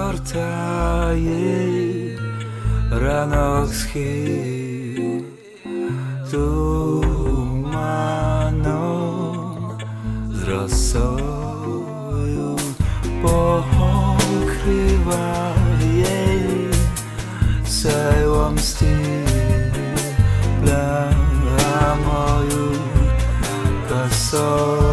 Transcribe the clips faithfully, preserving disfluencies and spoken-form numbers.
згортає ранок схил туманом з росою покриває сяйвом стіль плямою косою.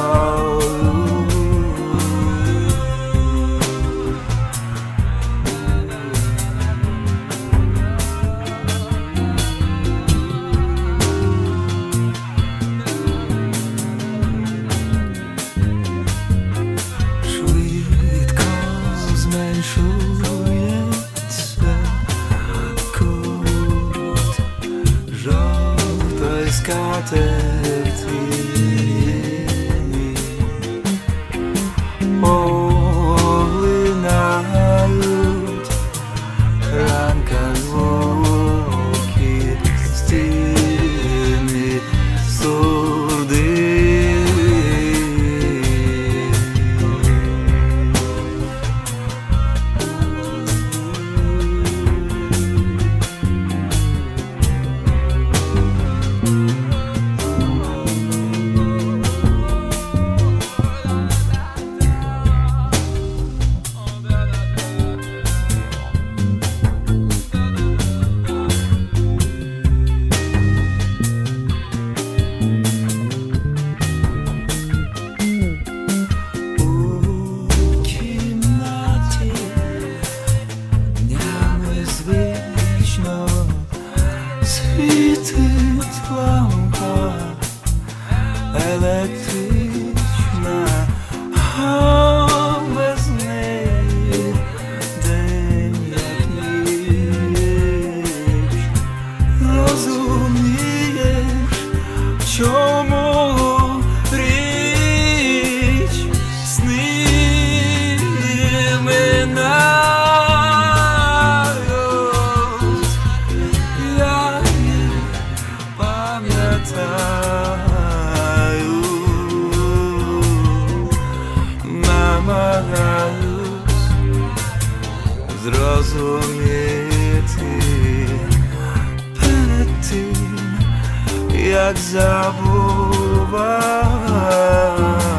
Зменшується кут жовтої скатерті, поглинають ранка звуки стіни сурди. Світить лампа електрична, а без неї день як ніч. Розумієш, чому річ сни минають. Намагаюсь зрозуміти перед тим, як забувати.